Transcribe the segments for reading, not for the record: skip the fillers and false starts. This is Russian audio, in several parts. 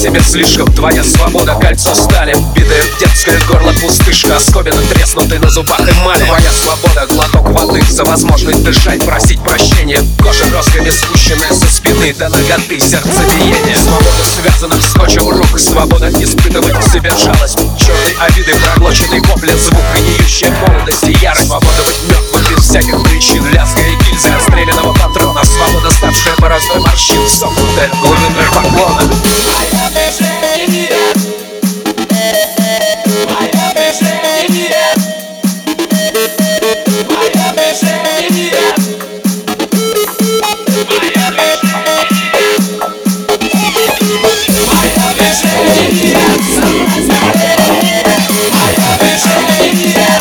себе слишком. Твоя свобода, кольцо стали, битое в детское горло пустышка, оскобина треснутый на зубах эмали. Твоя свобода, глоток воды за возможность дышать, просить прощения. Кожа росками спущенная со спины до ноготы, сердцебиение. Свобода связанных скотчем рук, свобода испытывать в себе жалость, черной обиды, проглоченный вопль, звук гниющая молодость и ярость. Свобода быть мертвым без всяких причин, лязгая гильзы отстрелянного патрона. Свобода, ставшая бороздой морщин, сомкнутая глубиной поклона. Моя движение нет. Моя движение нет. Моя движение нет. Моя движение нет. Моя движение нет.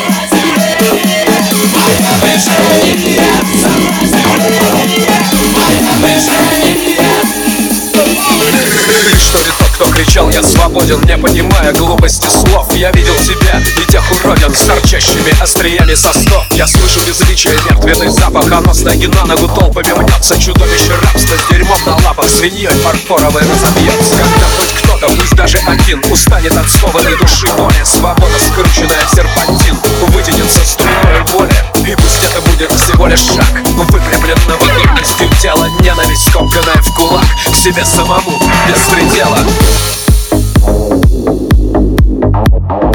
Ты что ли тот, кто кричал «я свободен», не понимая глупости слов? Я видел тебя и тех уродин с торчащими остриями сосков. Я слышу безличие, мертвенный запах, оно с ноги на ногу толпами мнется. Чудовище рабства с дерьмом на лапах, свиньей фарфоровой разобьется. Когда хоть кто-то, пусть даже один, устанет от скованной души боли, свобода, скрученная в серпантин, вытянется струной воли. И пусть это будет всего лишь шаг выпрямленного гибкостью тела, ненависть, скомканная в кулак, к себе самому без предела.